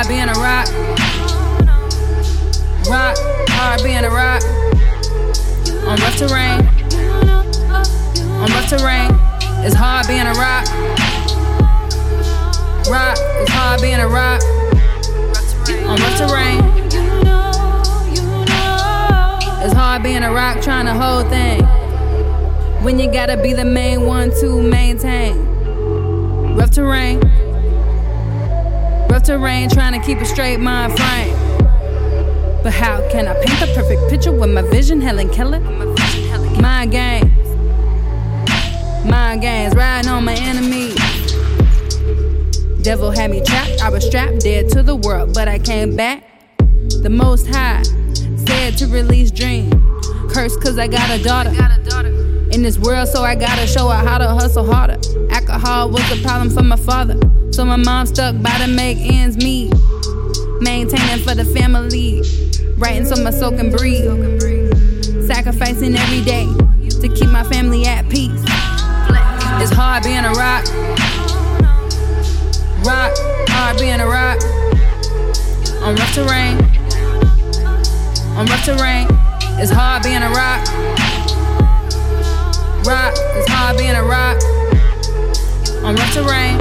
hard being a rock. Rock, hard being a rock. On rough terrain. On rough terrain. It's hard being a rock. Rock, it's hard being a rock. On rough terrain. It's hard being a rock trying to hold things. When you gotta be the main one to maintain. Rough terrain. Rough terrain trying to keep a straight mind frame. But how can I paint the perfect picture with my vision Helen Keller? Mind games. Mind games, riding on my enemies. Devil had me trapped, I was strapped, dead to the world, but I came back. The Most High said to release dreams. Cursed cause I got a daughter in this world, so I gotta show her how to hustle harder. Alcohol was a problem for my father, so my mom stuck by to make ends meet. Maintaining for the family, writing so my soul can breathe. Sacrificing every day to keep my family at peace. It's hard being a rock. Rock, hard being a rock. On rough terrain. On rough terrain. It's hard being a rock. Rock, it's hard being a rock. On rough terrain.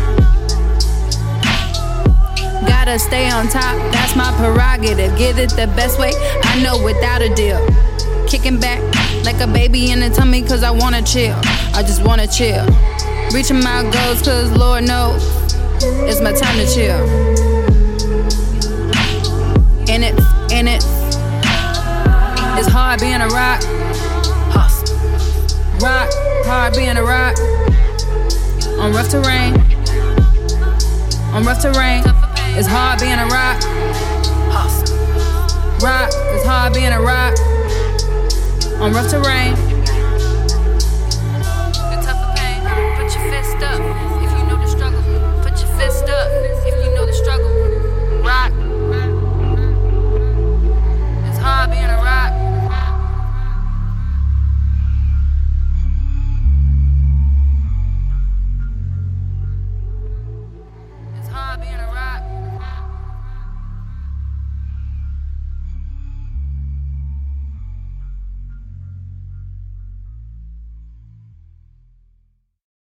Gotta stay on top, that's my prerogative. Get it the best way, I know without a deal. Kicking back like a baby in the tummy cause I wanna chill. I just wanna chill. Reaching my goals cause Lord knows it's my time to chill. In it. It's hard being a rock. Rock, hard being a rock. On rough terrain. On rough terrain. It's hard being a rock. Rock, it's hard being a rock. On rough terrain.